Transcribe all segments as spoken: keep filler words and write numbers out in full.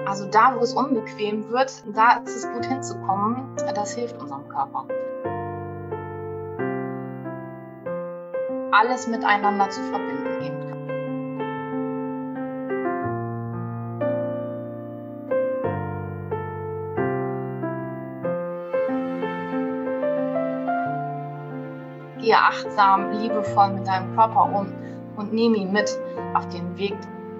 Also da, wo es unbequem wird, da ist es gut hinzukommen. Das hilft unserem Körper. Alles miteinander zu verbinden eben. Gehe achtsam, liebevoll mit deinem Körper um und nehme ihn mit auf den Weg.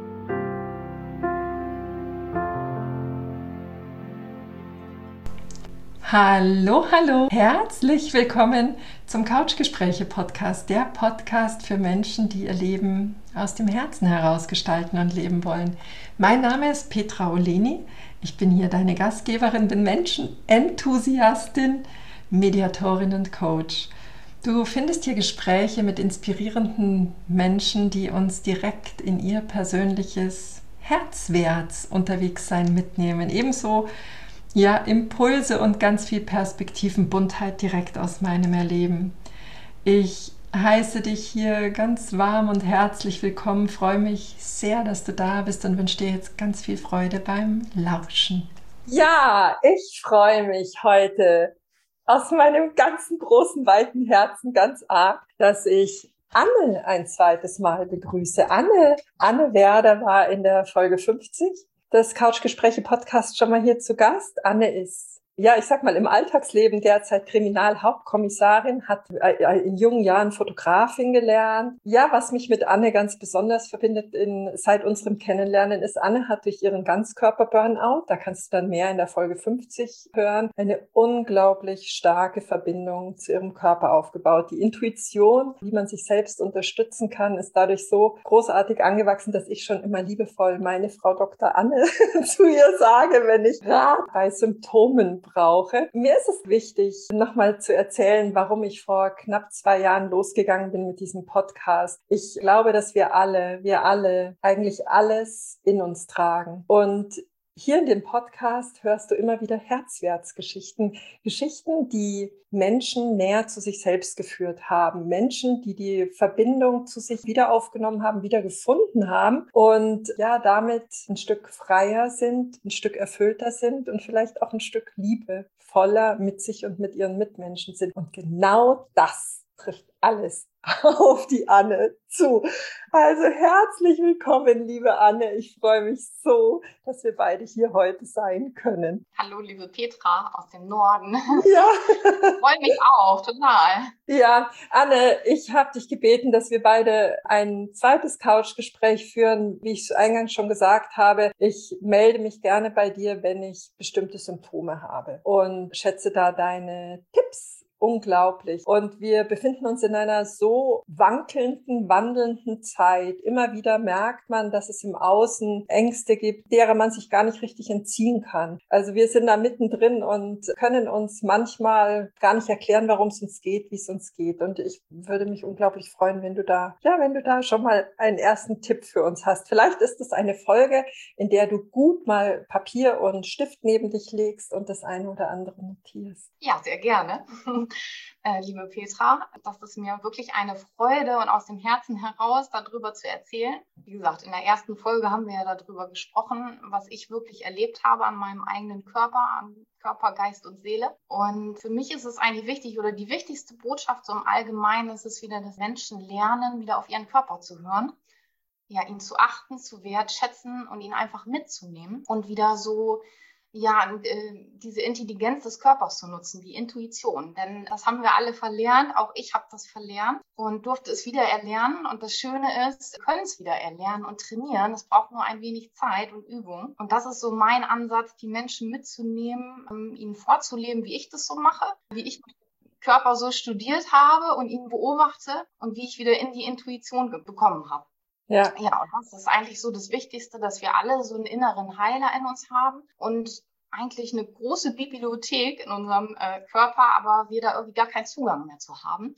Hallo, hallo, herzlich willkommen zum Couchgespräche-Podcast, der Podcast für Menschen, die ihr Leben aus dem Herzen heraus gestalten und leben wollen. Mein Name ist Petra Oleni, ich bin hier deine Gastgeberin, bin Menschenenthusiastin, Mediatorin und Coach. Du findest hier Gespräche mit inspirierenden Menschen, die uns direkt in ihr persönliches Herzwärts unterwegs sein mitnehmen. Ebenso ja, Impulse und ganz viel Perspektivenbuntheit direkt aus meinem Erleben. Ich heiße dich hier ganz warm und herzlich willkommen, freue mich sehr, dass du da bist und wünsche dir jetzt ganz viel Freude beim Lauschen. Ja, ich freue mich heute aus meinem ganzen großen, weiten Herzen ganz arg, dass ich Anne ein zweites Mal begrüße. Anne, Anne Werder war in der Folge fünfzig des Couchgespräche-Podcasts schon mal hier zu Gast. Anne ist, ja, ich sag mal, im Alltagsleben derzeit Kriminalhauptkommissarin, hat in jungen Jahren Fotografin gelernt. Ja, was mich mit Anne ganz besonders verbindet in, seit unserem Kennenlernen ist, Anne hat durch ihren Ganzkörper-Burnout, da kannst du dann mehr in der Folge fünfzig hören, eine unglaublich starke Verbindung zu ihrem Körper aufgebaut. Die Intuition, wie man sich selbst unterstützen kann, ist dadurch so großartig angewachsen, dass ich schon immer liebevoll meine Frau Doktor Anne zu ihr sage, wenn ich Rat bei Symptomen brauche. Mir ist es wichtig, nochmal zu erzählen, warum ich vor knapp zwei Jahren losgegangen bin mit diesem Podcast. Ich glaube, dass wir alle, wir alle eigentlich alles in uns tragen. Und hier in dem Podcast hörst du immer wieder Herzwärtsgeschichten, Geschichten, die Menschen näher zu sich selbst geführt haben, Menschen, die die Verbindung zu sich wieder aufgenommen haben, wieder gefunden haben und ja, damit ein Stück freier sind, ein Stück erfüllter sind und vielleicht auch ein Stück liebevoller mit sich und mit ihren Mitmenschen sind. Und genau das trifft alles auf die Anne zu. Also herzlich willkommen, liebe Anne. Ich freue mich so, dass wir beide hier heute sein können. Hallo, liebe Petra aus dem Norden. Ja. Ich freue mich auch, total. Ja, Anne, ich habe dich gebeten, dass wir beide ein zweites Couchgespräch führen. Wie ich eingangs schon gesagt habe, ich melde mich gerne bei dir, wenn ich bestimmte Symptome habe und schätze da deine Tipps unglaublich. Und wir befinden uns in einer so wankelnden, wandelnden Zeit. Immer wieder merkt man, dass es im Außen Ängste gibt, derer man sich gar nicht richtig entziehen kann. Also wir sind da mittendrin und können uns manchmal gar nicht erklären, warum es uns geht, wie es uns geht. Und ich würde mich unglaublich freuen, wenn du da, ja, wenn du da schon mal einen ersten Tipp für uns hast. Vielleicht ist es eine Folge, in der du gut mal Papier und Stift neben dich legst und das eine oder andere notierst. Ja, sehr gerne. Äh, liebe Petra, das ist mir wirklich eine Freude und aus dem Herzen heraus darüber zu erzählen. Wie gesagt, in der ersten Folge haben wir ja darüber gesprochen, was ich wirklich erlebt habe an meinem eigenen Körper, an Körper, Geist und Seele. Und für mich ist es eigentlich wichtig oder die wichtigste Botschaft so im Allgemeinen ist es wieder, dass Menschen lernen, wieder auf ihren Körper zu hören. Ja, ihn zu achten, zu wertschätzen und ihn einfach mitzunehmen und wieder so ja, diese Intelligenz des Körpers zu nutzen, die Intuition. Denn das haben wir alle verlernt, auch ich habe das verlernt und durfte es wieder erlernen. Und das Schöne ist, wir können es wieder erlernen und trainieren. Es braucht nur ein wenig Zeit und Übung. Und das ist so mein Ansatz, die Menschen mitzunehmen, ihnen vorzuleben, wie ich das so mache, wie ich Körper so studiert habe und ihn beobachte und wie ich wieder in die Intuition ge- bekommen habe. Ja. Ja, und das ist eigentlich so das Wichtigste, dass wir alle so einen inneren Heiler in uns haben und eigentlich eine große Bibliothek in unserem äh, Körper, aber wir da irgendwie gar keinen Zugang mehr zu haben.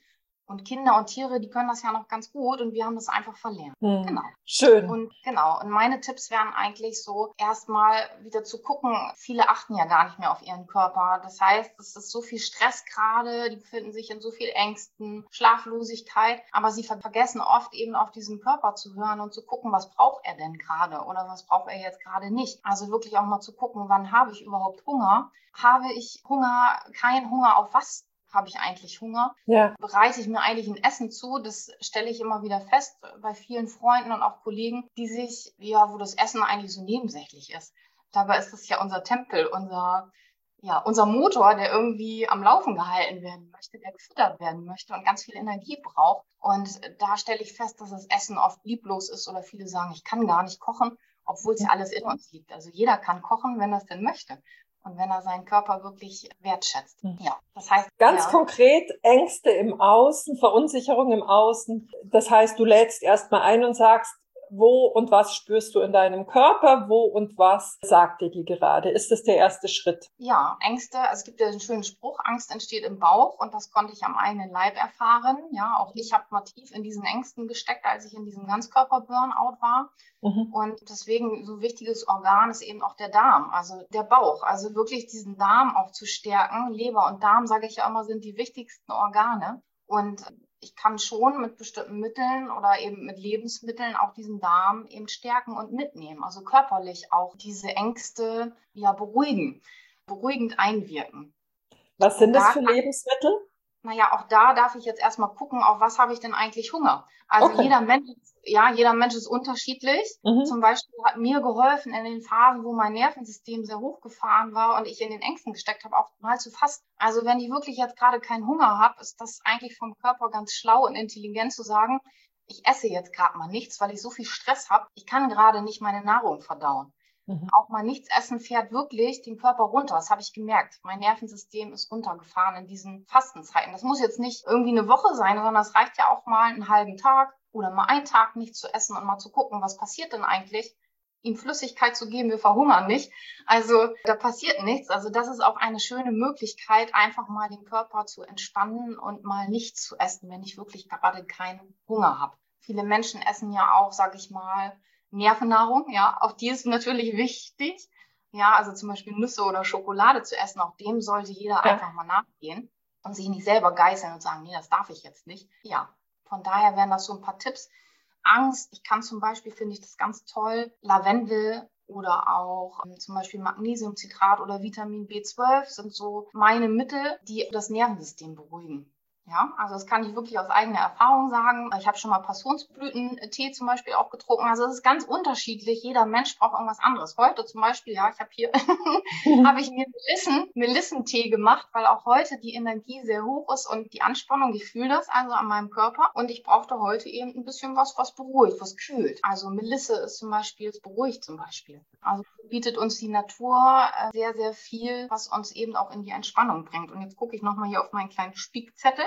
Und Kinder und Tiere, die können das ja noch ganz gut und wir haben das einfach verlernt. Hm. Genau. Schön. Und genau. Und meine Tipps wären eigentlich so, erstmal wieder zu gucken. Viele achten ja gar nicht mehr auf ihren Körper. Das heißt, es ist so viel Stress gerade, die befinden sich in so viel Ängsten, Schlaflosigkeit, aber sie vergessen oft eben auf diesen Körper zu hören und zu gucken, was braucht er denn gerade oder was braucht er jetzt gerade nicht. Also wirklich auch mal zu gucken, wann habe ich überhaupt Hunger? Habe ich Hunger, kein Hunger auf was? Habe ich eigentlich Hunger? Ja. Bereite ich mir eigentlich ein Essen zu? Das stelle ich immer wieder fest bei vielen Freunden und auch Kollegen, die sich, ja, wo das Essen eigentlich so nebensächlich ist. Dabei ist es ja unser Tempel, unser, ja, unser Motor, der irgendwie am Laufen gehalten werden möchte, der gefüttert werden möchte und ganz viel Energie braucht. Und da stelle ich fest, dass das Essen oft lieblos ist oder viele sagen, ich kann gar nicht kochen, obwohl es ja alles in uns liegt. Also jeder kann kochen, wenn er es denn möchte. Und wenn er seinen Körper wirklich wertschätzt. Ja, das heißt. Ganz ja. konkret Ängste im Außen, Verunsicherung im Außen. Das heißt, du lädst erstmal ein und sagst, wo und was spürst du in deinem Körper, wo und was sagt dir die gerade? Ist das der erste Schritt? Ja, Ängste, also es gibt ja einen schönen Spruch, Angst entsteht im Bauch und das konnte ich am eigenen Leib erfahren. Ja, auch ich habe mal tief in diesen Ängsten gesteckt, als ich in diesem Ganzkörper-Burnout war. Mhm. Und deswegen so ein wichtiges Organ ist eben auch der Darm, also der Bauch. Also wirklich diesen Darm auch zu stärken. Leber und Darm, sage ich ja immer, sind die wichtigsten Organe. Und ich kann schon mit bestimmten Mitteln oder eben mit Lebensmitteln auch diesen Darm eben stärken und mitnehmen. Also körperlich auch diese Ängste ja beruhigen, beruhigend einwirken. Was sind das für Lebensmittel? Naja, auch da darf ich jetzt erstmal gucken, auf was habe ich denn eigentlich Hunger. Also okay. jeder Mensch, ja, jeder Mensch ist unterschiedlich. Mhm. Zum Beispiel hat mir geholfen in den Phasen, wo mein Nervensystem sehr hochgefahren war und ich in den Ängsten gesteckt habe, auch mal zu fasten. Also wenn ich wirklich jetzt gerade keinen Hunger habe, ist das eigentlich vom Körper ganz schlau und intelligent zu sagen, ich esse jetzt gerade mal nichts, weil ich so viel Stress habe. Ich kann gerade nicht meine Nahrung verdauen. Mhm. Auch mal nichts essen fährt wirklich den Körper runter. Das habe ich gemerkt. Mein Nervensystem ist runtergefahren in diesen Fastenzeiten. Das muss jetzt nicht irgendwie eine Woche sein, sondern es reicht ja auch mal einen halben Tag oder mal einen Tag nichts zu essen und mal zu gucken, was passiert denn eigentlich? Ihm Flüssigkeit zu geben, wir verhungern nicht. Also da passiert nichts. Also das ist auch eine schöne Möglichkeit, einfach mal den Körper zu entspannen und mal nichts zu essen, wenn ich wirklich gerade keinen Hunger habe. Viele Menschen essen ja auch, sage ich mal, Nervennahrung, ja, auch die ist natürlich wichtig. Ja, also zum Beispiel Nüsse oder Schokolade zu essen, auch dem sollte jeder ja. einfach mal nachgehen und sich nicht selber geißeln und sagen, nee, das darf ich jetzt nicht. Ja, von daher wären das so ein paar Tipps. Angst, ich kann zum Beispiel, finde ich das ganz toll, Lavendel oder auch ähm, zum Beispiel Magnesiumcitrat oder Vitamin B zwölf sind so meine Mittel, die das Nervensystem beruhigen. Ja, also das kann ich wirklich aus eigener Erfahrung sagen. Ich habe schon mal Passionsblütentee zum Beispiel auch getrunken. Also es ist ganz unterschiedlich. Jeder Mensch braucht irgendwas anderes. Heute zum Beispiel, ja, ich habe hier, habe ich mir Melissen, Melissentee gemacht, weil auch heute die Energie sehr hoch ist und die Anspannung, ich fühle das also an meinem Körper. Und ich brauchte heute eben ein bisschen was, was beruhigt, was kühlt. Also Melisse ist zum Beispiel, es beruhigt zum Beispiel. Also bietet uns die Natur sehr, sehr viel, was uns eben auch in die Entspannung bringt. Und jetzt gucke ich nochmal hier auf meinen kleinen Spickzettel.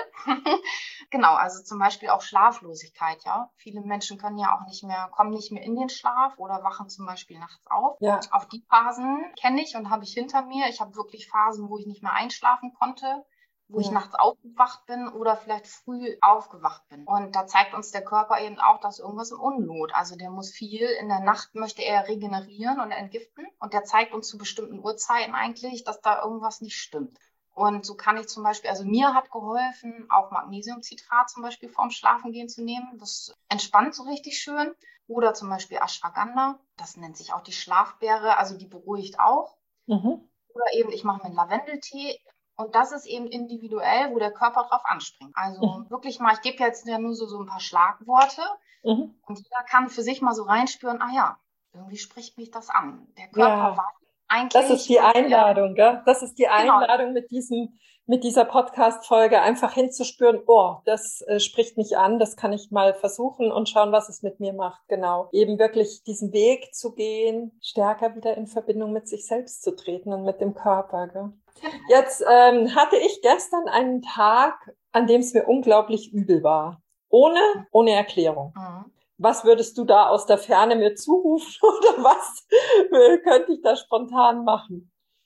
Genau, also zum Beispiel auch Schlaflosigkeit, ja. Viele Menschen können ja auch nicht mehr, kommen nicht mehr in den Schlaf oder wachen zum Beispiel nachts auf. Ja. Auch die Phasen kenne ich und habe ich hinter mir. Ich habe wirklich Phasen, wo ich nicht mehr einschlafen konnte, wo ja. ich nachts aufgewacht bin oder vielleicht früh aufgewacht bin. Und da zeigt uns der Körper eben auch, dass irgendwas im Unlot. Also der muss viel, in der Nacht möchte er regenerieren und entgiften. Und der zeigt uns zu bestimmten Uhrzeiten eigentlich, dass da irgendwas nicht stimmt. Und so kann ich zum Beispiel, also mir hat geholfen, auch Magnesiumcitrat zum Beispiel vorm Schlafengehen zu nehmen. Das entspannt so richtig schön. Oder zum Beispiel Ashwagandha, das nennt sich auch die Schlafbeere, also die beruhigt auch. Mhm. Oder eben, ich mache mir einen Lavendeltee. Und das ist eben individuell, wo der Körper drauf anspringt. Also mhm. wirklich mal, ich gebe jetzt ja nur so, so ein paar Schlagworte. Mhm. Und jeder kann für sich mal so reinspüren, ah ja, irgendwie spricht mich das an. Der Körper ja. war eigentlich... Das ist die Einladung, gell? Das ist die Einladung, genau. mit diesem, mit dieser Podcast-Folge einfach hinzuspüren, oh, das äh, spricht mich an, das kann ich mal versuchen und schauen, was es mit mir macht. Genau. Eben wirklich diesen Weg zu gehen, stärker wieder in Verbindung mit sich selbst zu treten und mit dem Körper, gell? Jetzt ähm, hatte ich gestern einen Tag, an dem es mir unglaublich übel war. Ohne, ohne Erklärung. Mhm. Was würdest du da aus der Ferne mir zurufen oder was könnte ich da spontan machen?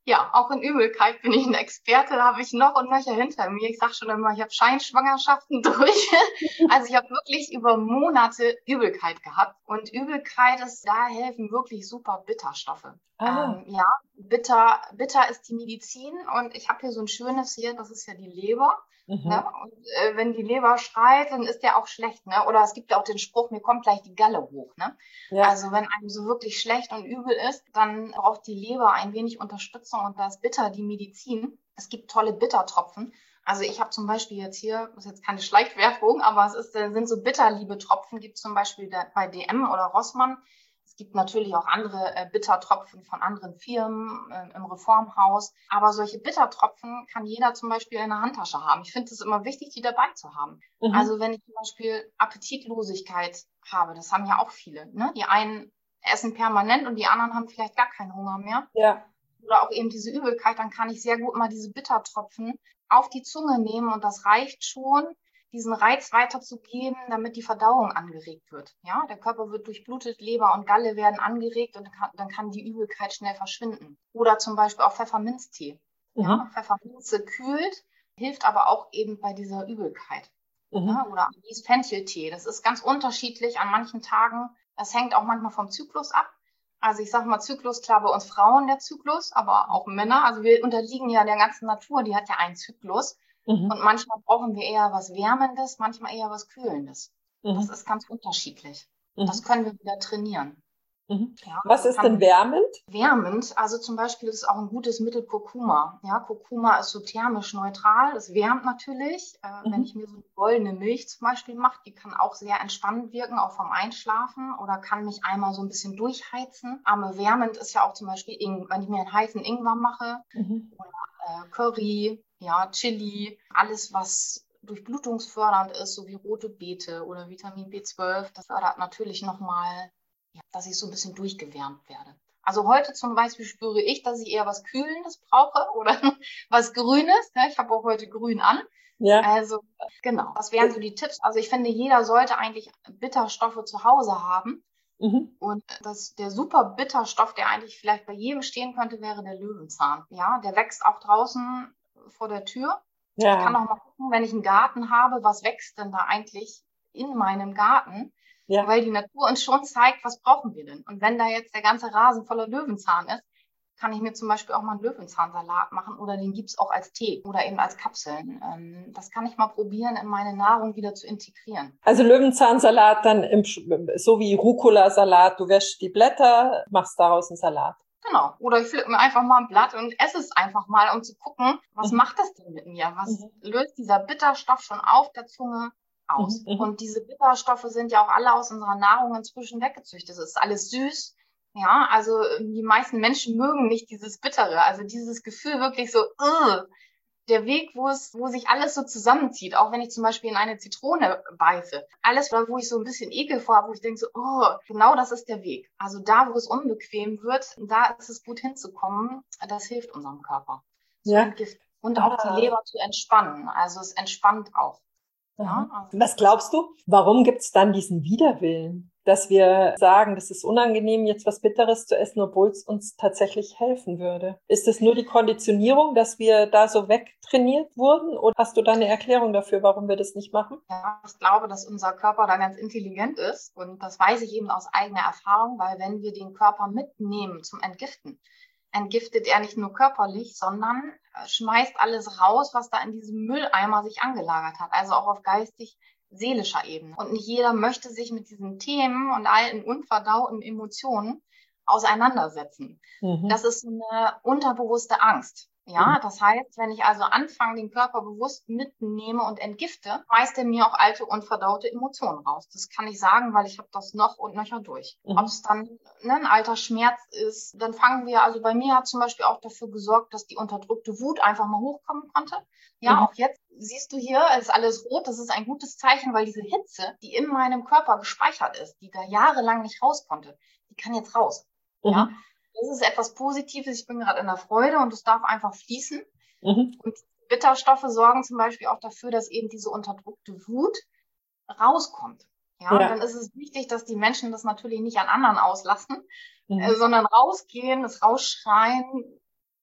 Ja, auch in Übelkeit bin ich ein Experte, da habe ich noch und nöcher hinter mir. Ich sage schon immer, ich habe Scheinschwangerschaften durch. Also ich habe wirklich über Monate Übelkeit gehabt. Und Übelkeit ist, da helfen wirklich super Bitterstoffe. Ah. Ähm, ja, bitter, bitter ist die Medizin und ich habe hier so ein schönes hier, das ist ja die Leber. Mhm. Ne? Und äh, wenn die Leber schreit, dann ist der auch schlecht. Ne? Oder es gibt ja auch den Spruch, mir kommt gleich die Galle hoch. Ne? Ja. Also wenn einem so wirklich schlecht und übel ist, dann braucht die Leber ein wenig Unterstützung und da ist bitter die Medizin. Es gibt tolle Bittertropfen. Also ich habe zum Beispiel jetzt hier, das ist jetzt keine Schleichwerbung, aber es ist, sind so Bitterliebe-Tropfen, gibt es zum Beispiel bei D M oder Rossmann. Es gibt natürlich auch andere äh, Bittertropfen von anderen Firmen äh, im Reformhaus. Aber solche Bittertropfen kann jeder zum Beispiel in der Handtasche haben. Ich finde es immer wichtig, die dabei zu haben. Mhm. Also wenn ich zum Beispiel Appetitlosigkeit habe, das haben ja auch viele. Ne? Die einen essen permanent und die anderen haben vielleicht gar keinen Hunger mehr. Ja. Oder auch eben diese Übelkeit, dann kann ich sehr gut mal diese Bittertropfen auf die Zunge nehmen und das reicht schon, diesen Reiz weiterzugeben, damit die Verdauung angeregt wird. Ja, der Körper wird durchblutet, Leber und Galle werden angeregt und kann, dann kann die Übelkeit schnell verschwinden. Oder zum Beispiel auch Pfefferminztee. Mhm. Ja, Pfefferminze kühlt, hilft aber auch eben bei dieser Übelkeit. Mhm. Ja, oder Anis-Fencheltee. Das ist ganz unterschiedlich an manchen Tagen. Das hängt auch manchmal vom Zyklus ab. Also ich sage mal Zyklus, klar bei uns Frauen der Zyklus, aber auch Männer. Also wir unterliegen ja der ganzen Natur, die hat ja einen Zyklus. Mhm. Und manchmal brauchen wir eher was Wärmendes, manchmal eher was Kühlendes. Mhm. Das ist ganz unterschiedlich. Mhm. Das können wir wieder trainieren. Mhm. Ja, Was ist denn wärmend? Wärmend, also zum Beispiel ist auch ein gutes Mittel Kurkuma. Ja, Kurkuma ist so thermisch neutral, es wärmt natürlich. Äh, Mhm. Wenn ich mir so eine goldene Milch zum Beispiel mache, die kann auch sehr entspannend wirken, auch vom Einschlafen oder kann mich einmal so ein bisschen durchheizen. Aber wärmend ist ja auch zum Beispiel, Ing wenn ich mir einen heißen Ingwer mache Mhm. oder äh, Curry, ja, Chili, alles was durchblutungsfördernd ist, so wie rote Beete oder Vitamin B zwölf, das fördert natürlich nochmal, ja, dass ich so ein bisschen durchgewärmt werde. Also heute zum Beispiel spüre ich, dass ich eher was Kühlendes brauche oder was Grünes. Ne? Ich habe auch heute grün an. Ja. Also genau, das wären so die Tipps. Also ich finde, jeder sollte eigentlich Bitterstoffe zu Hause haben. Mhm. Und das, der super Bitterstoff, der eigentlich vielleicht bei jedem stehen könnte, wäre der Löwenzahn. Ja, der wächst auch draußen vor der Tür. Ja. Ich kann auch mal gucken, wenn ich einen Garten habe, was wächst denn da eigentlich in meinem Garten? Ja. Weil die Natur uns schon zeigt, was brauchen wir denn? Und wenn da jetzt der ganze Rasen voller Löwenzahn ist, kann ich mir zum Beispiel auch mal einen Löwenzahnsalat machen oder den gibt's auch als Tee oder eben als Kapseln. Ähm, das kann ich mal probieren, in meine Nahrung wieder zu integrieren. Also Löwenzahnsalat dann im, so wie Rucola-Salat. Du wäschst die Blätter, machst daraus einen Salat. Genau. Oder ich pflücke mir einfach mal ein Blatt und esse es einfach mal, um zu gucken, was Mhm. macht das denn mit mir? Was Mhm. löst dieser Bitterstoff schon auf der Zunge aus? Mhm. Und diese Bitterstoffe sind ja auch alle aus unserer Nahrung inzwischen weggezüchtet. Es ist alles süß. Ja, also die meisten Menschen mögen nicht dieses Bittere, also dieses Gefühl wirklich so, uh, der Weg, wo es, wo sich alles so zusammenzieht, auch wenn ich zum Beispiel in eine Zitrone beiße. Alles, wo ich so ein bisschen Ekel vor habe, wo ich denke so, oh, genau das ist der Weg. Also da, wo es unbequem wird, da ist es gut hinzukommen. Das hilft unserem Körper zu Ja. entgiften und auch Ah. die Leber zu entspannen. Also es entspannt auch. Ja, Aha. also Was glaubst du, warum gibt's dann diesen Widerwillen, dass wir sagen, das ist unangenehm, jetzt was Bitteres zu essen, obwohl es uns tatsächlich helfen würde? Ist es nur die Konditionierung, dass wir da so wegtrainiert wurden? Oder hast du da eine Erklärung dafür, warum wir das nicht machen? Ja, ich glaube, dass unser Körper da ganz intelligent ist und das weiß ich eben aus eigener Erfahrung, weil wenn wir den Körper mitnehmen zum Entgiften, entgiftet er nicht nur körperlich, sondern schmeißt alles raus, was da in diesem Mülleimer sich angelagert hat, also auch auf geistig-seelischer Ebene. Und nicht jeder möchte sich mit diesen Themen und allen unverdauten Emotionen auseinandersetzen. Mhm. Das ist eine unterbewusste Angst. Ja, das heißt, wenn ich also anfange, den Körper bewusst mitnehme und entgifte, schmeißt er mir auch alte, unverdaute Emotionen raus. Das kann ich sagen, weil ich habe das noch und nöcher durch. Mhm. Ob es dann ne, ein alter Schmerz ist, dann fangen wir, also bei mir hat zum Beispiel auch dafür gesorgt, dass die unterdrückte Wut einfach mal hochkommen konnte. Ja, Mhm. auch jetzt siehst du hier, es ist alles rot, das ist ein gutes Zeichen, weil diese Hitze, die in meinem Körper gespeichert ist, die da jahrelang nicht raus konnte, die kann jetzt raus. Mhm. Ja. Das ist etwas Positives. Ich bin gerade in der Freude und es darf einfach fließen. Mhm. Und Bitterstoffe sorgen zum Beispiel auch dafür, dass eben diese unterdrückte Wut rauskommt. Ja, Ja. und dann ist es wichtig, dass die Menschen das natürlich nicht an anderen auslassen, Mhm. äh, sondern rausgehen, es rausschreien,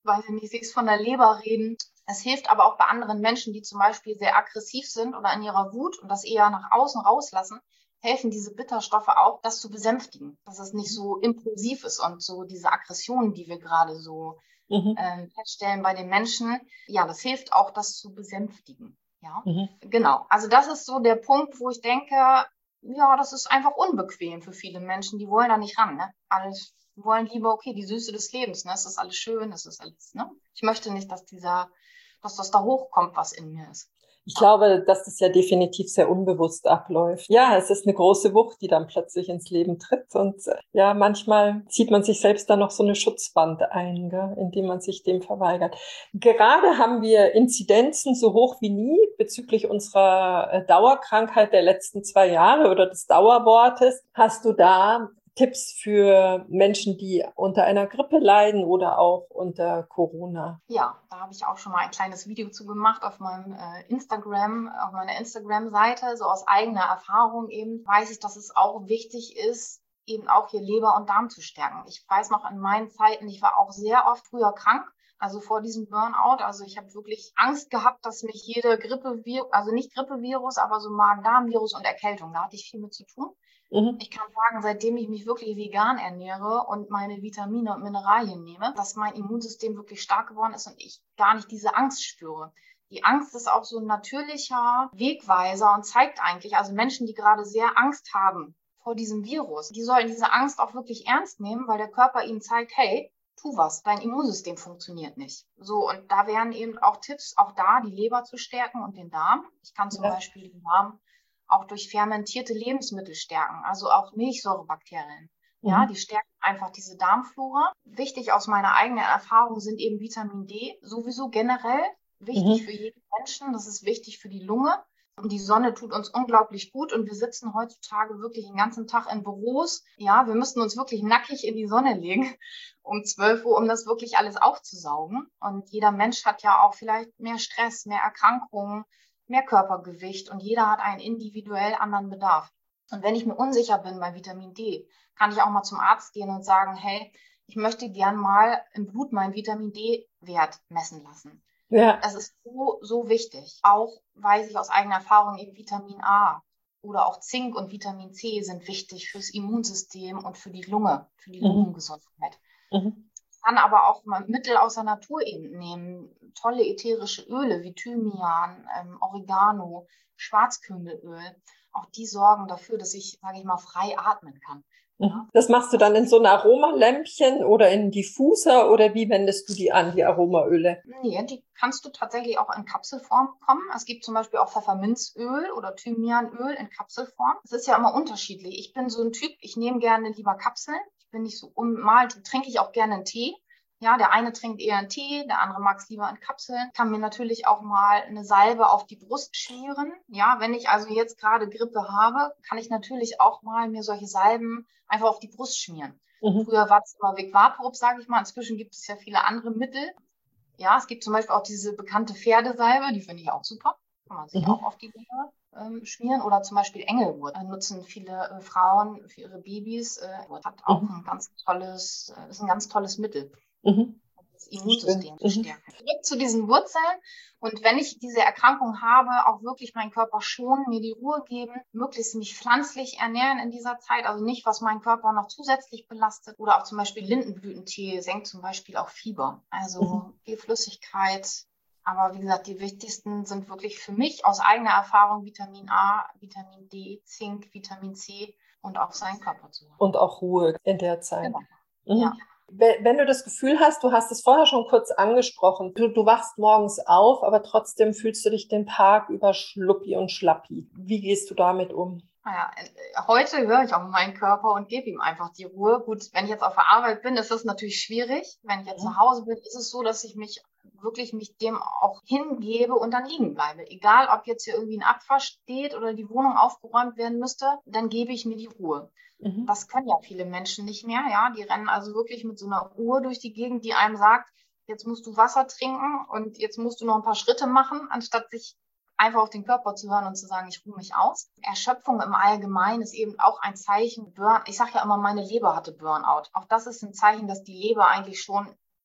weiß ich nicht, sie ist von der Leber reden. Es hilft aber auch bei anderen Menschen, die zum Beispiel sehr aggressiv sind oder in ihrer Wut und das eher nach außen rauslassen, helfen diese Bitterstoffe auch, das zu besänftigen, dass es nicht so impulsiv ist und so diese Aggressionen, die wir gerade so mhm. ähm, feststellen bei den Menschen, ja, das hilft auch, das zu besänftigen. Ja, mhm. genau. Also das ist so der Punkt, wo ich denke, ja, das ist einfach unbequem für viele Menschen, die wollen da nicht ran, ne? Alles wollen lieber, okay, die Süße des Lebens, ne? Es ist alles schön, es ist alles, ne? Ich möchte nicht, dass dieser, dass das da hochkommt, was in mir ist. Ich glaube, dass das ja definitiv sehr unbewusst abläuft. Ja, es ist eine große Wucht, die dann plötzlich ins Leben tritt. Und ja, manchmal zieht man sich selbst dann noch so eine Schutzwand ein, gell, indem man sich dem verweigert. Gerade haben wir Inzidenzen so hoch wie nie bezüglich unserer Dauerkrankheit der letzten zwei Jahre oder des Dauerwortes. Hast du da Tipps für Menschen, die unter einer Grippe leiden oder auch unter Corona? Ja, da habe ich auch schon mal ein kleines Video zu gemacht auf meinem äh, Instagram, auf meiner Instagram-Seite. So aus eigener Erfahrung eben weiß ich, dass es auch wichtig ist, eben auch hier Leber und Darm zu stärken. Ich weiß noch in meinen Zeiten, ich war auch sehr oft früher krank, also vor diesem Burnout. Also ich habe wirklich Angst gehabt, dass mich jede Grippevirus, also nicht Grippevirus, aber so Magen-Darm-Virus und Erkältung, da hatte ich viel mit zu tun. Ich kann sagen, seitdem ich mich wirklich vegan ernähre und meine Vitamine und Mineralien nehme, dass mein Immunsystem wirklich stark geworden ist und ich gar nicht diese Angst spüre. Die Angst ist auch so ein natürlicher Wegweiser und zeigt eigentlich, also Menschen, die gerade sehr Angst haben vor diesem Virus, die sollen diese Angst auch wirklich ernst nehmen, weil der Körper ihnen zeigt, hey, tu was, dein Immunsystem funktioniert nicht. So, und da wären eben auch Tipps, auch da die Leber zu stärken und den Darm. Ich kann zum ja. Beispiel den Darm auch durch fermentierte Lebensmittel stärken, also auch Milchsäurebakterien. Mhm. Ja, die stärken einfach diese Darmflora. Wichtig aus meiner eigenen Erfahrung sind eben Vitamin D, sowieso generell wichtig mhm. für jeden Menschen. Das ist wichtig für die Lunge. Und die Sonne tut uns unglaublich gut und wir sitzen heutzutage wirklich den ganzen Tag in Büros. Ja, wir müssten uns wirklich nackig in die Sonne legen um zwölf Uhr, um das wirklich alles aufzusaugen. Und jeder Mensch hat ja auch vielleicht mehr Stress, mehr Erkrankungen, mehr Körpergewicht und jeder hat einen individuell anderen Bedarf. Und wenn ich mir unsicher bin bei Vitamin D, kann ich auch mal zum Arzt gehen und sagen, hey, ich möchte gern mal im Blut meinen Vitamin D-Wert messen lassen. Ja. Das ist so, so wichtig. Auch weiß ich aus eigener Erfahrung, eben Vitamin A oder auch Zink und Vitamin C sind wichtig fürs Immunsystem und für die Lunge, für die mhm. Lungengesundheit. Mhm. Kann aber auch mal Mittel aus der Natur eben nehmen. Tolle ätherische Öle wie Thymian, ähm, Oregano, Schwarzkündelöl. Auch die sorgen dafür, dass ich, sage ich mal, frei atmen kann. Ja? Das machst du dann in so ein Aromalämpchen oder in Diffuser oder wie wendest du die an, die Aromaöle? Nee, die kannst du tatsächlich auch in Kapselform bekommen. Es gibt zum Beispiel auch Pfefferminzöl oder Thymianöl in Kapselform. Es ist ja immer unterschiedlich. Ich bin so ein Typ, ich nehme gerne lieber Kapseln. Bin ich so mal trinke ich auch gerne einen Tee. Ja, der eine trinkt eher einen Tee, der andere mag es lieber in Kapseln. Kann mir natürlich auch mal eine Salbe auf die Brust schmieren. Ja, wenn ich also jetzt gerade Grippe habe, kann ich natürlich auch mal mir solche Salben einfach auf die Brust schmieren. Mhm. Früher war es immer Vegvaporub, sage ich mal. Inzwischen gibt es ja viele andere Mittel. Ja, es gibt zum Beispiel auch diese bekannte Pferdesalbe, die finde ich auch super. Kann man sich mhm. auch auf die Lunge ähm, schmieren. Oder zum Beispiel Engelwurz. Da nutzen viele äh, Frauen für ihre Babys. Äh, hat auch mhm. ein ganz tolles, äh, ist ein ganz tolles Mittel. Mhm. Das Immunsystem zu stärken. Mhm. Zurück zu diesen Wurzeln. Und wenn ich diese Erkrankung habe, auch wirklich meinen Körper schonen, mir die Ruhe geben, möglichst mich pflanzlich ernähren in dieser Zeit, also nicht, was meinen Körper noch zusätzlich belastet. Oder auch zum Beispiel Lindenblütentee senkt zum Beispiel auch Fieber. Also mhm. viel Flüssigkeit. Aber wie gesagt, die wichtigsten sind wirklich für mich aus eigener Erfahrung Vitamin A, Vitamin D, Zink, Vitamin C und auf seinen Körper zu haben. Und auch Ruhe in der Zeit. Genau. Mhm. Ja. Wenn du das Gefühl hast, du hast es vorher schon kurz angesprochen, du, du wachst morgens auf, aber trotzdem fühlst du dich den Tag über schluppi und schlappi. Wie gehst du damit um? Naja, heute höre ich auf meinen Körper und gebe ihm einfach die Ruhe. Gut, wenn ich jetzt auf der Arbeit bin, ist das natürlich schwierig. Wenn ich jetzt mhm. zu Hause bin, ist es so, dass ich mich wirklich mich dem auch hingebe und dann liegen bleibe. Egal, ob jetzt hier irgendwie ein Abwasch steht oder die Wohnung aufgeräumt werden müsste, dann gebe ich mir die Ruhe. Mhm. Das können ja viele Menschen nicht mehr, ja. Die rennen also wirklich mit so einer Uhr durch die Gegend, die einem sagt, jetzt musst du Wasser trinken und jetzt musst du noch ein paar Schritte machen, anstatt sich einfach auf den Körper zu hören und zu sagen, ich ruhe mich aus. Erschöpfung im Allgemeinen ist eben auch ein Zeichen. Burn, ich sage ja immer, meine Leber hatte Burnout. Auch das ist ein Zeichen, dass die Leber eigentlich schon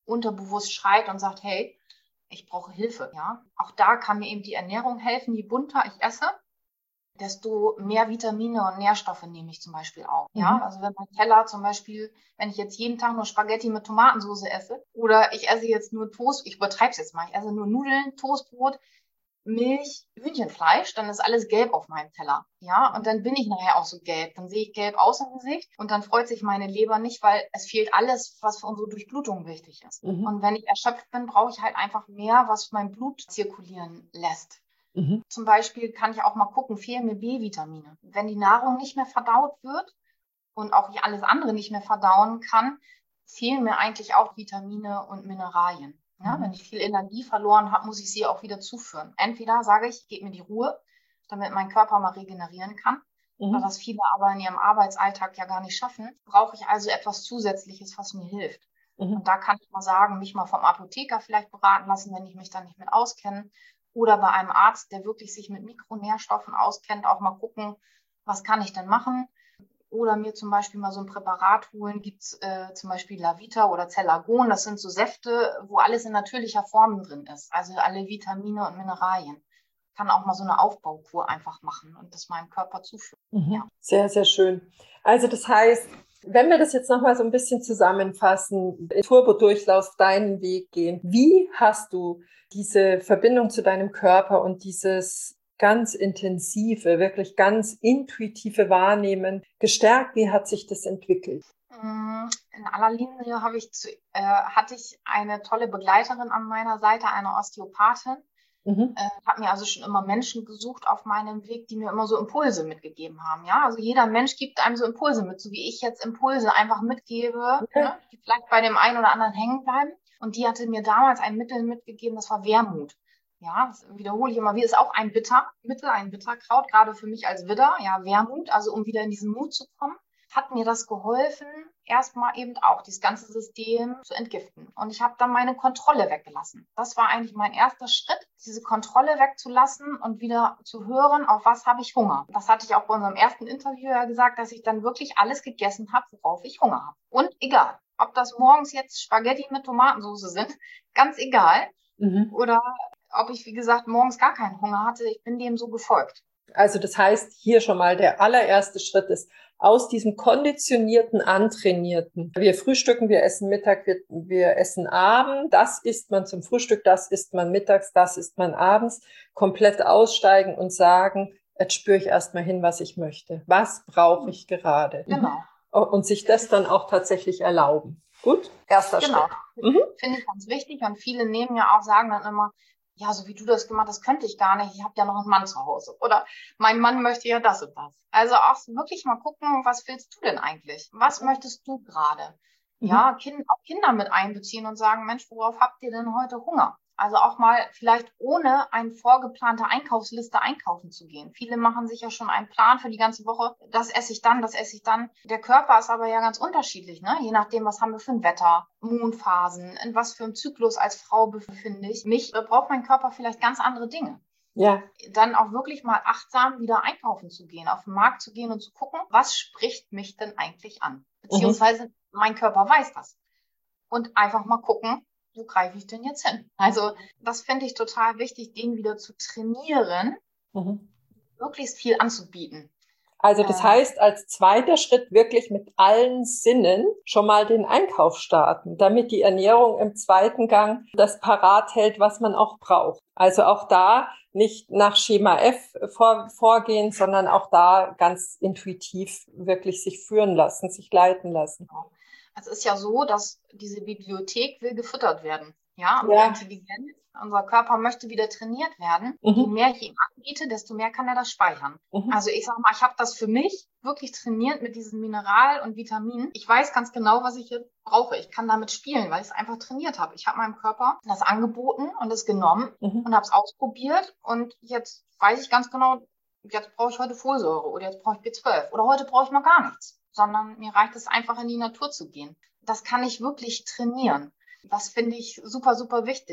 unterbewusst schreit und sagt, hey, ich brauche Hilfe. Ja? Auch da kann mir eben die Ernährung helfen. Je bunter ich esse, desto mehr Vitamine und Nährstoffe nehme ich zum Beispiel auch. Ja, Mhm. also wenn mein Teller zum Beispiel, wenn ich jetzt jeden Tag nur Spaghetti mit Tomatensauce esse oder ich esse jetzt nur Toast, ich übertreibe es jetzt mal, ich esse nur Nudeln, Toastbrot, Milch, Hühnchenfleisch, dann ist alles gelb auf meinem Teller. Ja, und dann bin ich nachher auch so gelb. Dann sehe ich gelb aus im Gesicht und dann freut sich meine Leber nicht, weil es fehlt alles, was für unsere Durchblutung wichtig ist. Mhm. Und wenn ich erschöpft bin, brauche ich halt einfach mehr, was mein Blut zirkulieren lässt. Mhm. Zum Beispiel kann ich auch mal gucken, fehlen mir B-Vitamine. Wenn die Nahrung nicht mehr verdaut wird und auch ich alles andere nicht mehr verdauen kann, fehlen mir eigentlich auch Vitamine und Mineralien. Ja, Mhm. wenn ich viel Energie verloren habe, muss ich sie auch wieder zuführen. Entweder sage ich, gebe mir die Ruhe, damit mein Körper mal regenerieren kann. Mhm. Da das viele aber in ihrem Arbeitsalltag ja gar nicht schaffen, brauche ich also etwas Zusätzliches, was mir hilft. Mhm. Und da kann ich mal sagen, mich mal vom Apotheker vielleicht beraten lassen, wenn ich mich da nicht mit auskenne. Oder bei einem Arzt, der wirklich sich mit Mikronährstoffen auskennt, auch mal gucken, was kann ich denn machen? Oder mir zum Beispiel mal so ein Präparat holen, gibt es äh, zum Beispiel Lavita oder Cellagon. Das sind so Säfte, wo alles in natürlicher Form drin ist. Also alle Vitamine und Mineralien. Kann auch mal so eine Aufbaukur einfach machen und das meinem Körper zuführen. Mhm. Ja. Sehr, sehr schön. Also das heißt, wenn wir das jetzt nochmal so ein bisschen zusammenfassen, Turbo-Durchlauf, deinen Weg gehen, wie hast du diese Verbindung zu deinem Körper und dieses ganz intensive, wirklich ganz intuitive Wahrnehmen gestärkt? Wie hat sich das entwickelt? In aller Linie habe ich zu, äh, hatte ich eine tolle Begleiterin an meiner Seite, eine Osteopathin. Mhm. Äh, habe mir also schon immer Menschen gesucht auf meinem Weg, die mir immer so Impulse mitgegeben haben. Ja, also jeder Mensch gibt einem so Impulse mit, so wie ich jetzt Impulse einfach mitgebe, Okay. ne, die vielleicht bei dem einen oder anderen hängen bleiben. Und die hatte mir damals ein Mittel mitgegeben, das war Wermut. Ja, das wiederhole ich immer wieder, ist auch ein Bittermittel, ein Bitterkraut, gerade für mich als Widder, ja, Wermut, also um wieder in diesen Mut zu kommen, hat mir das geholfen, erstmal eben auch dieses ganze System zu entgiften. Und ich habe dann meine Kontrolle weggelassen. Das war eigentlich mein erster Schritt, diese Kontrolle wegzulassen und wieder zu hören, auf was habe ich Hunger. Das hatte ich auch bei unserem ersten Interview ja gesagt, dass ich dann wirklich alles gegessen habe, worauf ich Hunger habe. Und egal, ob das morgens jetzt Spaghetti mit Tomatensauce sind, ganz egal. Mhm. Oder ob ich, wie gesagt, morgens gar keinen Hunger hatte, ich bin dem so gefolgt. Also das heißt, hier schon mal der allererste Schritt ist, aus diesem konditionierten, antrainierten, wir frühstücken, wir essen Mittag, wir, wir essen Abend, das isst man zum Frühstück, das isst man mittags, das isst man abends, komplett aussteigen und sagen, jetzt spüre ich erstmal hin, was ich möchte. Was brauche ich gerade? Genau. Und sich das dann auch tatsächlich erlauben. Gut? Erster Genau. Schritt. Mhm. Finde ich ganz wichtig. Und viele nehmen ja auch, sagen dann immer, ja, so wie du das gemacht hast, könnte ich gar nicht. Ich habe ja noch einen Mann zu Hause. Oder mein Mann möchte ja das und das. Also auch wirklich mal gucken, was willst du denn eigentlich? Was möchtest du gerade? Mhm. Ja, kind, auch Kinder mit einbeziehen und sagen, Mensch, worauf habt ihr denn heute Hunger? Also auch mal vielleicht ohne eine vorgeplante Einkaufsliste einkaufen zu gehen. Viele machen sich ja schon einen Plan für die ganze Woche. Das esse ich dann, das esse ich dann. Der Körper ist aber ja ganz unterschiedlich, ne? Je nachdem, was haben wir für ein Wetter, Mondphasen, in was für einem Zyklus als Frau befinde ich mich, da braucht mein Körper vielleicht ganz andere Dinge. Ja. Dann auch wirklich mal achtsam wieder einkaufen zu gehen, auf den Markt zu gehen und zu gucken, was spricht mich denn eigentlich an? Beziehungsweise mhm. mein Körper weiß das. Und einfach mal gucken, wo greife ich denn jetzt hin? Also das finde ich total wichtig, den wieder zu trainieren, Mhm. möglichst viel anzubieten. Also das heißt, als zweiter Schritt wirklich mit allen Sinnen schon mal den Einkauf starten, damit die Ernährung im zweiten Gang das parat hält, was man auch braucht. Also auch da nicht nach Schema F vor, vorgehen, sondern auch da ganz intuitiv wirklich sich führen lassen, sich leiten lassen. Es ist ja so, dass diese Bibliothek will gefüttert werden. Ja, unsere Ja. Intelligenz, unser Körper möchte wieder trainiert werden. Mhm. Je mehr ich ihm anbiete, desto mehr kann er das speichern. Mhm. Also ich sag mal, ich habe das für mich wirklich trainiert mit diesen Mineral- und Vitaminen. Ich weiß ganz genau, was ich jetzt brauche. Ich kann damit spielen, weil ich es einfach trainiert habe. Ich habe meinem Körper das angeboten und es genommen Mhm. und habe es ausprobiert. Und jetzt weiß ich ganz genau, jetzt brauche ich heute Folsäure oder jetzt brauche ich B zwölf oder heute brauche ich mal gar nichts, sondern mir reicht es einfach in die Natur zu gehen. Das kann ich wirklich trainieren. Das finde ich super, super wichtig.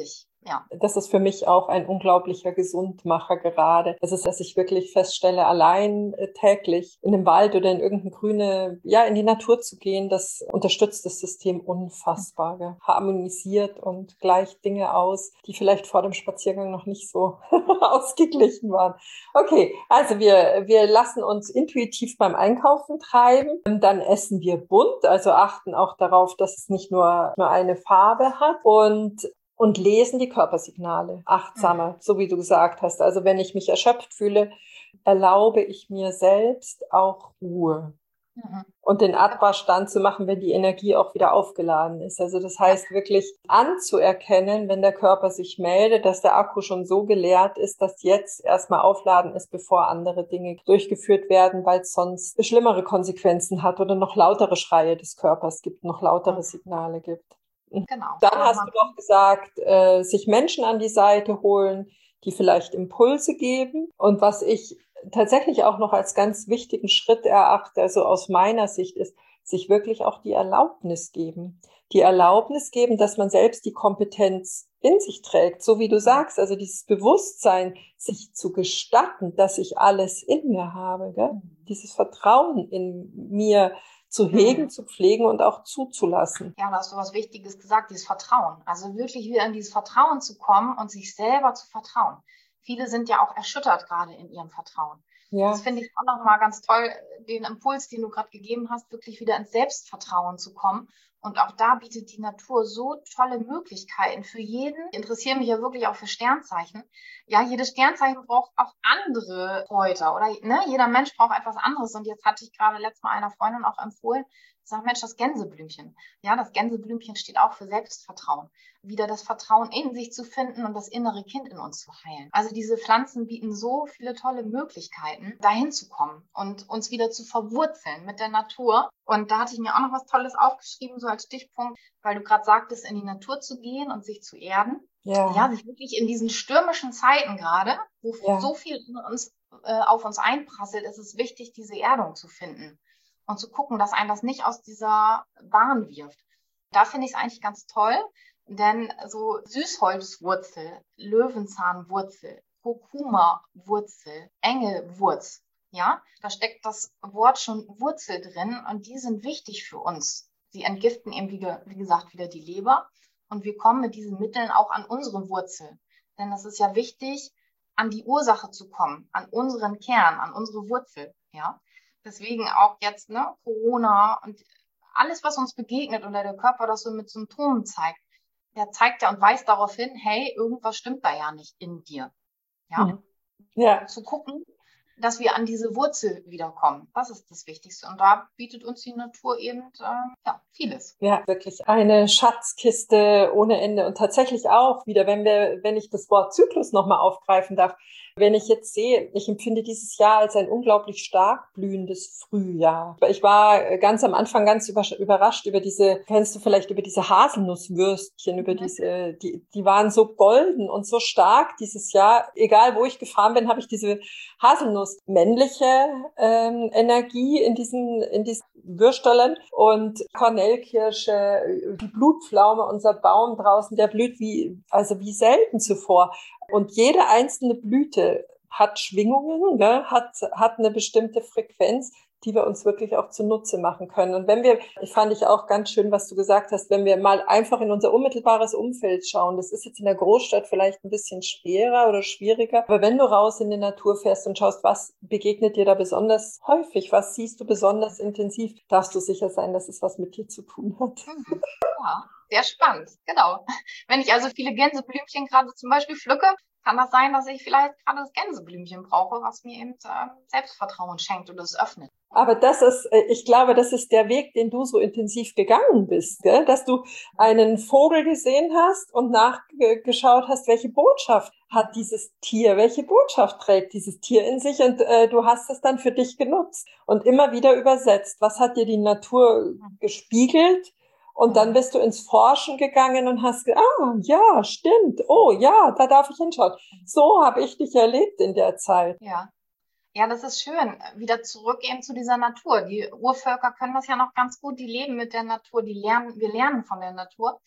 Ja. Das ist für mich auch ein unglaublicher Gesundmacher gerade. Das ist, dass ich wirklich feststelle, allein äh, täglich in den Wald oder in irgendeine grüne, ja, in die Natur zu gehen, das unterstützt das System unfassbar. Gell? Harmonisiert und gleicht Dinge aus, die vielleicht vor dem Spaziergang noch nicht so ausgeglichen waren. Okay, also wir, wir lassen uns intuitiv beim Einkaufen treiben. Dann essen wir bunt, also achten auch darauf, dass es nicht nur, nur eine Farbe hat und Und lesen die Körpersignale achtsamer, mhm. so wie du gesagt hast. Also wenn ich mich erschöpft fühle, erlaube ich mir selbst auch Ruhe. Mhm. Und den Atma-Stand zu machen, wenn die Energie auch wieder aufgeladen ist. Also das heißt wirklich anzuerkennen, wenn der Körper sich meldet, dass der Akku schon so geleert ist, dass jetzt erstmal aufladen ist, bevor andere Dinge durchgeführt werden, weil es sonst schlimmere Konsequenzen hat oder noch lautere Schreie des Körpers gibt, noch lautere Signale gibt. Genau. Dann hast du noch gesagt, äh, sich Menschen an die Seite holen, die vielleicht Impulse geben. Und was ich tatsächlich auch noch als ganz wichtigen Schritt erachte, also aus meiner Sicht, ist, sich wirklich auch die Erlaubnis geben. Die Erlaubnis geben, dass man selbst die Kompetenz in sich trägt, so wie du sagst, also dieses Bewusstsein, sich zu gestatten, dass ich alles in mir habe, gell? Dieses Vertrauen in mir zu hegen, mhm. zu pflegen und auch zuzulassen. Ja, da hast du was Wichtiges gesagt, dieses Vertrauen. Also wirklich wieder in dieses Vertrauen zu kommen und sich selber zu vertrauen. Viele sind ja auch erschüttert gerade in ihrem Vertrauen. Ja. Das finde ich auch nochmal ganz toll, den Impuls, den du gerade gegeben hast, wirklich wieder ins Selbstvertrauen zu kommen. Und auch da bietet die Natur so tolle Möglichkeiten für jeden. Ich interessiere mich ja wirklich auch für Sternzeichen. Ja, jedes Sternzeichen braucht auch andere Kräuter, oder? Ne? Jeder Mensch braucht etwas anderes. Und jetzt hatte ich gerade letztes Mal einer Freundin auch empfohlen, sag Mensch, das Gänseblümchen. Ja, das Gänseblümchen steht auch für Selbstvertrauen. Wieder das Vertrauen in sich zu finden und das innere Kind in uns zu heilen. Also diese Pflanzen bieten so viele tolle Möglichkeiten, dahin zu kommen und uns wieder zu verwurzeln mit der Natur. Und da hatte ich mir auch noch was Tolles aufgeschrieben, so als Stichpunkt, weil du gerade sagtest, in die Natur zu gehen und sich zu erden. Ja, ja sich wirklich in diesen stürmischen Zeiten gerade, wo ja. so viel in uns, äh, auf uns einprasselt, ist es wichtig, diese Erdung zu finden. Und zu gucken, dass einen das nicht aus dieser Bahn wirft. Da finde ich es eigentlich ganz toll, denn so Süßholzwurzel, Löwenzahnwurzel, Kurkuma-Wurzel, Engelwurz, ja, da steckt das Wort schon Wurzel drin und die sind wichtig für uns. Sie entgiften eben, wie, wie gesagt, wieder die Leber und wir kommen mit diesen Mitteln auch an unsere Wurzel. Denn es ist ja wichtig, an die Ursache zu kommen, an unseren Kern, an unsere Wurzel, ja. Deswegen auch jetzt, ne, Corona und alles, was uns begegnet oder der Körper das so mit Symptomen zeigt, der zeigt ja und weist darauf hin, hey, irgendwas stimmt da ja nicht in dir. Ja. Mhm. Ja. Zu gucken, dass wir an diese Wurzel wiederkommen. Das ist das Wichtigste. Und da bietet uns die Natur eben äh, ja, vieles. Ja, wirklich eine Schatzkiste ohne Ende. Und tatsächlich auch wieder, wenn wir, wenn ich das Wort Zyklus nochmal aufgreifen darf, wenn ich jetzt sehe, ich empfinde dieses Jahr als ein unglaublich stark blühendes Frühjahr. Ich war ganz am Anfang ganz überrascht über diese, kennst du vielleicht über diese Haselnusswürstchen, über diese, die, die waren so golden und so stark dieses Jahr. Egal, wo ich gefahren bin, habe ich diese Haselnuss, männliche ähm, Energie in diesen, in diesen Würsteln und Kornelkirsche, die Blutpflaume, unser Baum draußen, der blüht wie, also wie selten zuvor. Und jede einzelne Blüte hat Schwingungen, ne, hat, hat eine bestimmte Frequenz, die wir uns wirklich auch zunutze machen können. Und wenn wir, ich fand ich auch ganz schön, was du gesagt hast, wenn wir mal einfach in unser unmittelbares Umfeld schauen, das ist jetzt in der Großstadt vielleicht ein bisschen schwerer oder schwieriger, aber wenn du raus in die Natur fährst und schaust, was begegnet dir da besonders häufig, was siehst du besonders intensiv, darfst du sicher sein, dass es was mit dir zu tun hat. Mhm. Ja, sehr spannend, genau. Wenn ich also viele Gänseblümchen gerade zum Beispiel pflücke, kann das sein, dass ich vielleicht gerade das Gänseblümchen brauche, was mir eben äh, Selbstvertrauen schenkt oder es öffnet. Aber das ist, ich glaube, das ist der Weg, den du so intensiv gegangen bist, gell? Dass du einen Vogel gesehen hast und nachgeschaut hast, welche Botschaft hat dieses Tier, welche Botschaft trägt dieses Tier in sich und äh, du hast es dann für dich genutzt und immer wieder übersetzt. Was hat dir die Natur gespiegelt? Und dann bist du ins Forschen gegangen und hast gesagt, ah, ja, stimmt, oh ja, da darf ich hinschauen. So habe ich dich erlebt in der Zeit. Ja. Ja, das ist schön. Wieder zurück eben zu dieser Natur. Die Urvölker können das ja noch ganz gut. Die leben mit der Natur, die lernen, wir lernen von der Natur.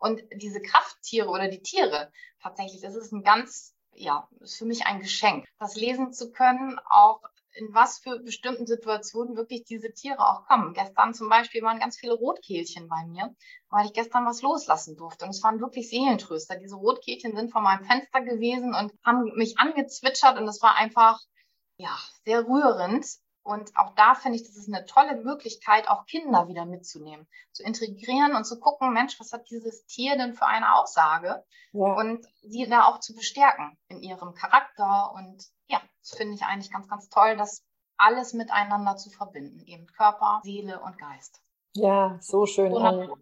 Und diese Krafttiere oder die Tiere, tatsächlich, das ist ein ganz, ja, ist für mich ein Geschenk, das lesen zu können, auch in was für bestimmten Situationen wirklich diese Tiere auch kommen. Gestern zum Beispiel waren ganz viele Rotkehlchen bei mir, weil ich gestern was loslassen durfte. Und es waren wirklich Seelentröster. Diese Rotkehlchen sind vor meinem Fenster gewesen und haben mich angezwitschert und es war einfach, ja, sehr rührend. Und auch da finde ich, das ist eine tolle Möglichkeit, auch Kinder wieder mitzunehmen, zu integrieren und zu gucken, Mensch, was hat dieses Tier denn für eine Aussage? Ja. Und sie da auch zu bestärken in ihrem Charakter. Und ja, das finde ich eigentlich ganz, ganz toll, das alles miteinander zu verbinden, eben Körper, Seele und Geist. Ja, so schön. Wunderbar.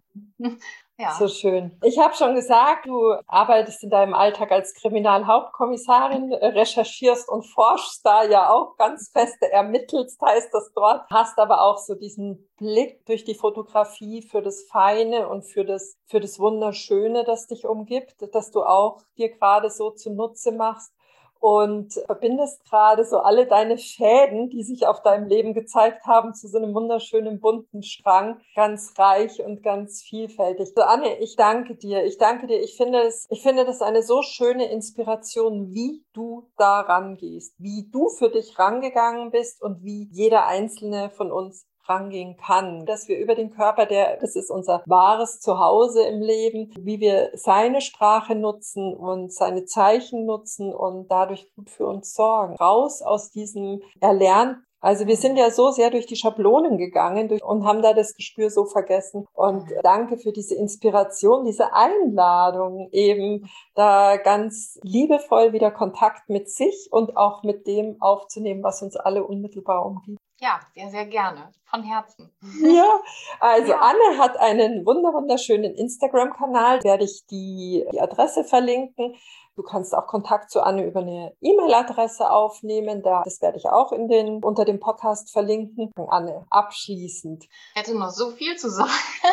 Ja. So schön. Ich habe schon gesagt, du arbeitest in deinem Alltag als Kriminalhauptkommissarin, recherchierst und forschst da ja auch ganz feste, ermittelst heißt das dort, hast aber auch so diesen Blick durch die Fotografie für das Feine und für das, für das Wunderschöne, das dich umgibt, das du auch dir gerade so zunutze machst. Und verbindest gerade so alle deine Fäden, die sich auf deinem Leben gezeigt haben, zu so einem wunderschönen bunten Strang, ganz reich und ganz vielfältig. So Anne, ich danke dir. Ich danke dir. Ich finde es, ich finde das eine so schöne Inspiration, wie du da rangehst, wie du für dich rangegangen bist und wie jeder einzelne von uns rangehen kann, dass wir über den Körper, der, das ist unser wahres Zuhause im Leben, wie wir seine Sprache nutzen und seine Zeichen nutzen und dadurch gut für uns sorgen. Raus aus diesem Erlernten. Also wir sind ja so sehr durch die Schablonen gegangen durch, und haben da das Gespür so vergessen. Und danke für diese Inspiration, diese Einladung, eben da ganz liebevoll wieder Kontakt mit sich und auch mit dem aufzunehmen, was uns alle unmittelbar umgibt. Ja, sehr, sehr gerne. Von Herzen. Ja, also ja. Anne hat einen wunder wunderschönen Instagram-Kanal, werde ich die, die Adresse verlinken. Du kannst auch Kontakt zu Anne über eine E-Mail-Adresse aufnehmen. Da, das werde ich auch in den, unter dem Podcast verlinken. Anne, abschließend. Ich hätte noch so viel zu sagen.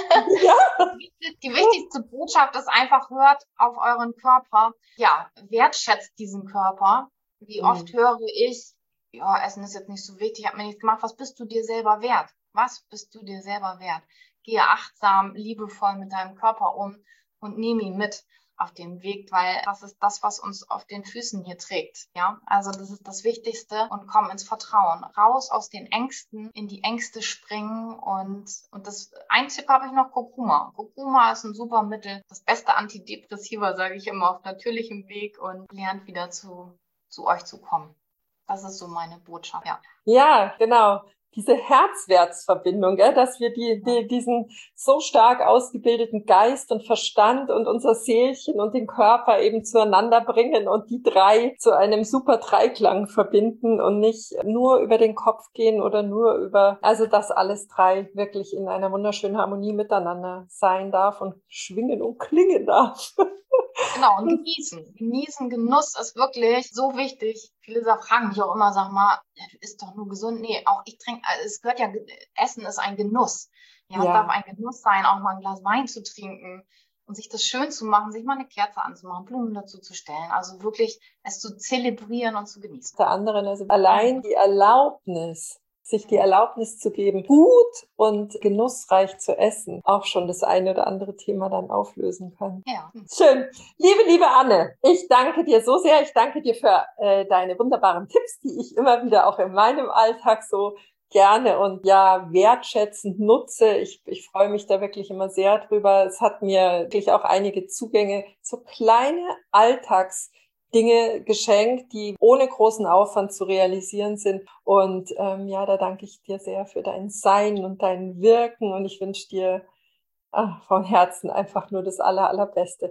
Ja. Die wichtigste Botschaft ist einfach, hört auf euren Körper. Ja, wertschätzt diesen Körper. Wie oft mhm. höre ich, ja, Essen ist jetzt nicht so wichtig, ich habe mir nichts gemacht. Was bist du dir selber wert? Was bist du dir selber wert? Gehe achtsam, liebevoll mit deinem Körper um und nehme ihn mit auf dem Weg, weil das ist das, was uns auf den Füßen hier trägt. Ja, also das ist das Wichtigste und komm ins Vertrauen. Raus aus den Ängsten, in die Ängste springen und, und das, ein Tipp habe ich noch, Kurkuma. Kurkuma ist ein super Mittel, das beste Antidepressiva, sage ich immer, auf natürlichem Weg und lernt wieder zu, zu euch zu kommen. Das ist so meine Botschaft, ja. Ja, genau. Diese Herzwertsverbindung, gell, dass wir die, die, diesen so stark ausgebildeten Geist und Verstand und unser Seelchen und den Körper eben zueinander bringen und die drei zu einem super Dreiklang verbinden und nicht nur über den Kopf gehen oder nur über, also dass alles drei wirklich in einer wunderschönen Harmonie miteinander sein darf und schwingen und klingen darf. Genau, und genießen. Genießen, Genuss ist wirklich so wichtig. Viele fragen mich auch immer, sag mal, ja, du isst doch nur gesund. Nee, auch ich trinke, also es gehört ja, Essen ist ein Genuss. Ja, ja, es darf ein Genuss sein, auch mal ein Glas Wein zu trinken und sich das schön zu machen, sich mal eine Kerze anzumachen, Blumen dazu zu stellen. Also wirklich es zu zelebrieren und zu genießen. Der anderen, also allein die Erlaubnis, sich die Erlaubnis zu geben, gut und genussreich zu essen, auch schon das eine oder andere Thema dann auflösen kann. Ja. Schön. Liebe, liebe Anne, ich danke dir so sehr. Ich danke dir für äh, deine wunderbaren Tipps, die ich immer wieder auch in meinem Alltag so gerne und ja wertschätzend nutze. Ich, ich freue mich da wirklich immer sehr drüber. Es hat mir wirklich auch einige Zugänge, so kleine Alltags Dinge geschenkt, die ohne großen Aufwand zu realisieren sind. Und ähm, ja, da danke ich dir sehr für dein Sein und dein Wirken. Und ich wünsche dir ach, von Herzen einfach nur das Aller, Allerbeste.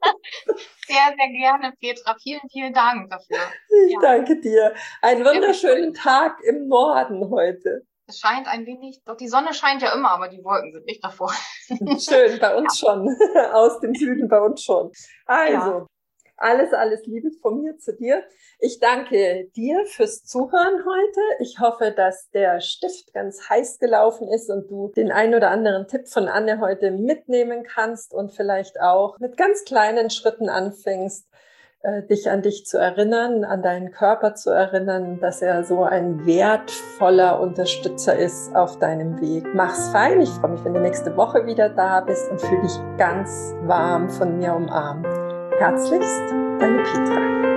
Sehr, sehr gerne, Petra. Vielen, vielen Dank dafür. Ich ja. danke dir. Einen wunderschönen Tag im Norden heute. Es scheint ein wenig, doch die Sonne scheint ja immer, aber die Wolken sind nicht davor. Schön, bei uns ja. schon. Aus dem Süden bei uns schon. Also. Ja. Alles, alles Liebe von mir zu dir. Ich danke dir fürs Zuhören heute. Ich hoffe, dass der Stift ganz heiß gelaufen ist und du den ein oder anderen Tipp von Anne heute mitnehmen kannst und vielleicht auch mit ganz kleinen Schritten anfängst, äh, dich an dich zu erinnern, an deinen Körper zu erinnern, dass er so ein wertvoller Unterstützer ist auf deinem Weg. Mach's fein, ich freue mich, wenn du nächste Woche wieder da bist und fühle dich ganz warm von mir umarmt. Herzlichst, deine Petra.